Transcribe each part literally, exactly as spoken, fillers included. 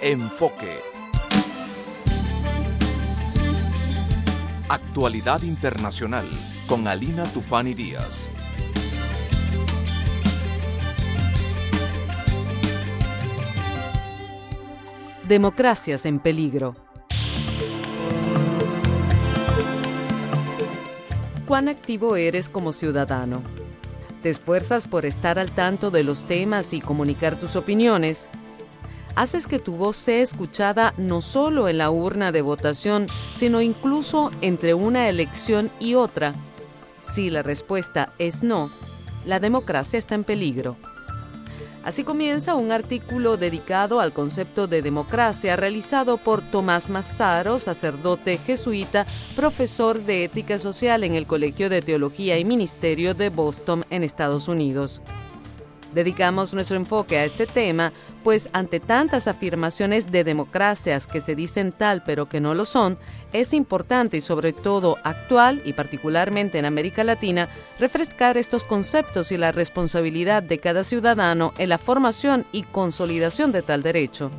Enfoque. Actualidad internacional con Alina Tufani Díaz. Democracias en peligro. ¿Cuán activo eres como ciudadano? ¿Te esfuerzas por estar al tanto de los temas y comunicar tus opiniones? ¿Haces que tu voz sea escuchada no solo en la urna de votación, sino incluso entre una elección y otra? Si la respuesta es no, la democracia está en peligro. Así comienza un artículo dedicado al concepto de democracia realizado por Tomás Mazzaro, sacerdote jesuita, profesor de ética social en el Colegio de Teología y Ministerio de Boston, en Estados Unidos. Dedicamos nuestro enfoque a este tema, pues ante tantas afirmaciones de democracias que se dicen tal pero que no lo son, es importante y sobre todo actual, y particularmente en América Latina, refrescar estos conceptos y la responsabilidad de cada ciudadano en la formación y consolidación de tal derecho.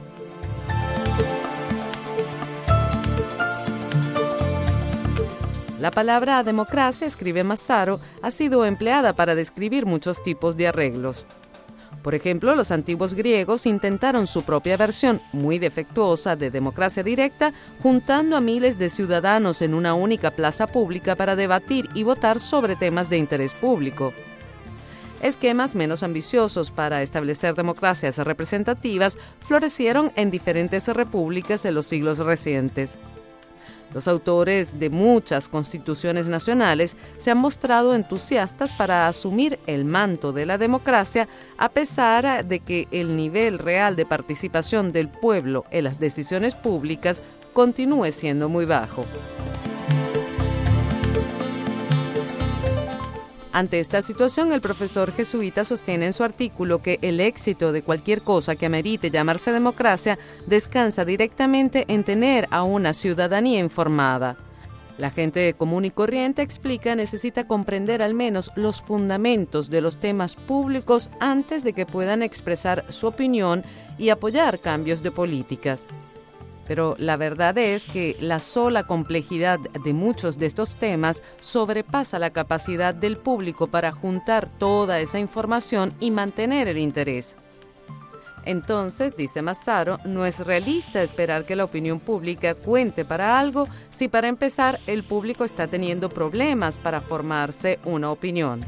La palabra democracia, escribe Mazzaro, ha sido empleada para describir muchos tipos de arreglos. Por ejemplo, los antiguos griegos intentaron su propia versión, muy defectuosa, de democracia directa, juntando a miles de ciudadanos en una única plaza pública para debatir y votar sobre temas de interés público. Esquemas menos ambiciosos para establecer democracias representativas florecieron en diferentes repúblicas en los siglos recientes. Los autores de muchas constituciones nacionales se han mostrado entusiastas para asumir el manto de la democracia, a pesar de que el nivel real de participación del pueblo en las decisiones públicas continúe siendo muy bajo. Ante esta situación, el profesor jesuita sostiene en su artículo que el éxito de cualquier cosa que amerite llamarse democracia descansa directamente en tener a una ciudadanía informada. La gente común y corriente, explica, necesita comprender al menos los fundamentos de los temas públicos antes de que puedan expresar su opinión y apoyar cambios de políticas. Pero la verdad es que la sola complejidad de muchos de estos temas sobrepasa la capacidad del público para juntar toda esa información y mantener el interés. Entonces, dice Mazzaro, no es realista esperar que la opinión pública cuente para algo si para empezar el público está teniendo problemas para formarse una opinión.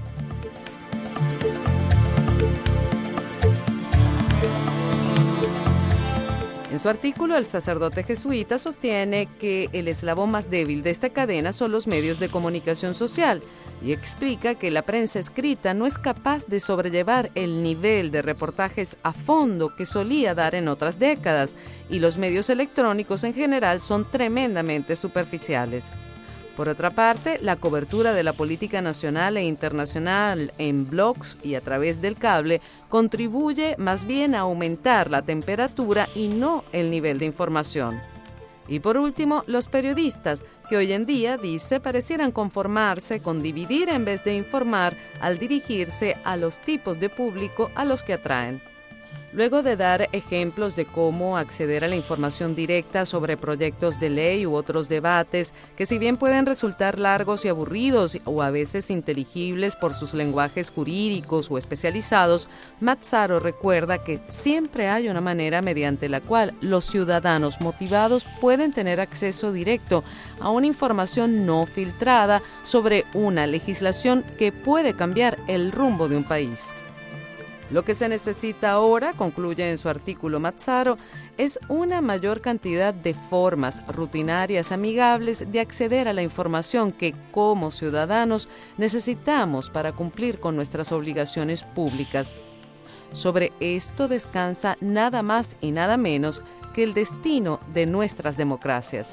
En su artículo, el sacerdote jesuita sostiene que el eslabón más débil de esta cadena son los medios de comunicación social y explica que la prensa escrita no es capaz de sobrellevar el nivel de reportajes a fondo que solía dar en otras décadas, y los medios electrónicos en general son tremendamente superficiales. Por otra parte, la cobertura de la política nacional e internacional en blogs y a través del cable contribuye más bien a aumentar la temperatura y no el nivel de información. Y por último, los periodistas, que hoy en día, dice, parecieran conformarse con dividir en vez de informar al dirigirse a los tipos de público a los que atraen. Luego de dar ejemplos de cómo acceder a la información directa sobre proyectos de ley u otros debates, que si bien pueden resultar largos y aburridos o a veces inteligibles por sus lenguajes jurídicos o especializados, Mazzaro recuerda que siempre hay una manera mediante la cual los ciudadanos motivados pueden tener acceso directo a una información no filtrada sobre una legislación que puede cambiar el rumbo de un país. Lo que se necesita ahora, concluye en su artículo Mazzaro, es una mayor cantidad de formas rutinarias amigables de acceder a la información que, como ciudadanos, necesitamos para cumplir con nuestras obligaciones públicas. Sobre esto descansa nada más y nada menos que el destino de nuestras democracias.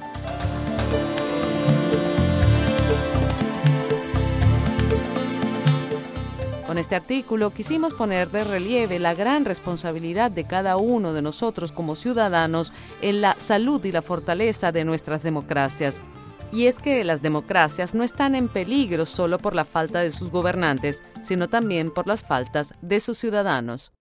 Con este artículo quisimos poner de relieve la gran responsabilidad de cada uno de nosotros como ciudadanos en la salud y la fortaleza de nuestras democracias. Y es que las democracias no están en peligro solo por la falta de sus gobernantes, sino también por las faltas de sus ciudadanos.